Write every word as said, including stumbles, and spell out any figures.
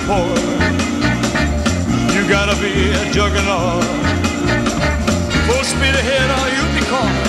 poor. You gotta be a juggernaut. Full speed ahead or you'll be caught.